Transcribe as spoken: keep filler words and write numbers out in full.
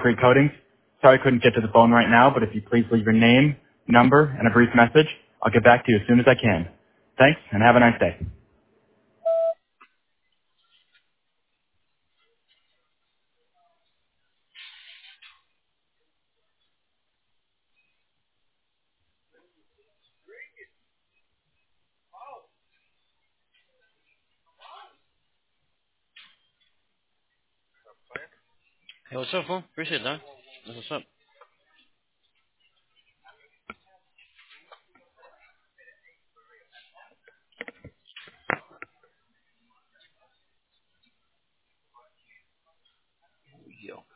concrete coatings. Sorry I couldn't get to the phone right now, but if you please leave your name, number, and a brief message, I'll get back to you as soon as I can. Thanks, and have a nice day. Hey, what's up, fool? Appreciate that. That's what's up. Yo.